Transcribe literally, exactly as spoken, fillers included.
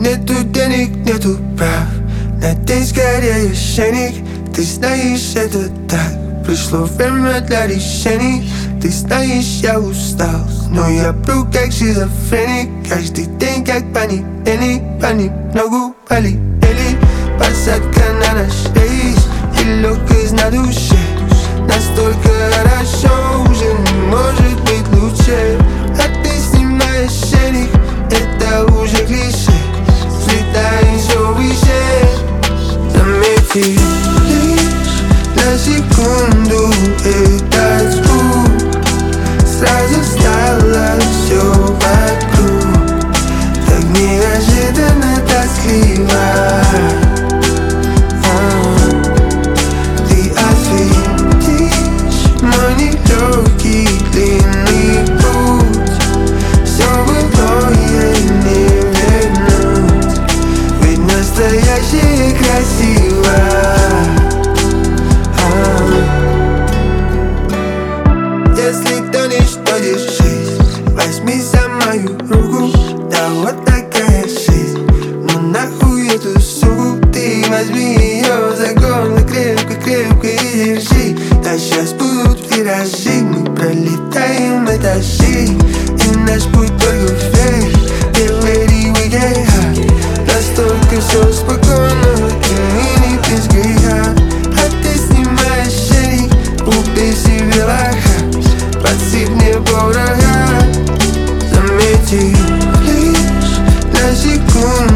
Нету денег, нету прав, на день скорее шейник. Ты знаешь, это так, пришло время для решений. Ты знаешь, я устал, но я пру как шизофреник. Каждый день как понедельник, понемногу полетели. Посадка на наш рейс и легкость на душе. Настолько хорошо, уже не может быть лучше. А ты снимаешь шейник, это уже клише. Взлетаем все выше. Заметь лишь на секунду этот звук. Сразу стало все вокруг так неожиданно тоскливо. Ты осветишь мой нелегкий длинный путь. Все былое не вернуть, ведь настоящее красиво. Если тонешь, то держись, возьми за мою руку. Да вот такая жизнь, ну нахуй эту суку. Ты возьми ее за горло крепко-крепко и держи. Да сейчас будут виражи, мы пролетаем этажи. И наш путь только вверх, get ready, we get high. Настолько все спокойно, и не без греха. А ты снимаешь шейник, убей себе лоха. Подсыпь мне порога. Заметь лишь на секунду